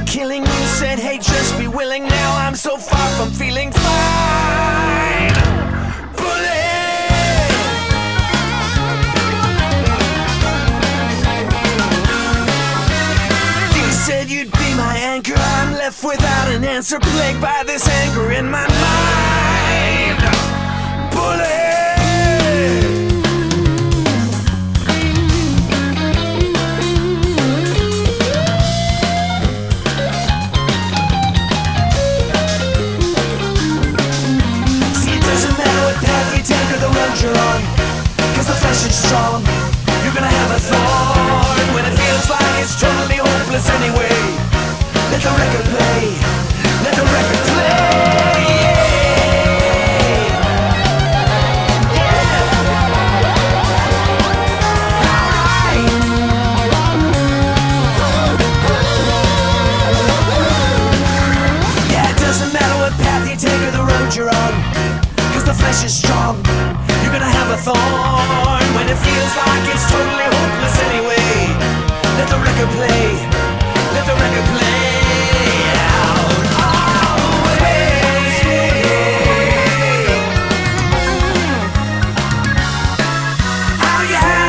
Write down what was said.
killing. You said, hey, just be willing. Now I'm so far from feeling fine. Bullet. You said you'd be my anchor. I'm left without an answer, plagued by this anger in my mind. Bullet. You're on, 'cause the flesh is strong. You're gonna have a thorn when it feels like it's totally hopeless anyway. Let the record play. Let the record play. Yeah. Alright. Yeah, it doesn't matter what path you take or the road you're on, 'cause the flesh is strong. You're gonna have a thorn when it feels like it's totally hopeless anyway. Let the record play. Let the record play out always. Oh yeah.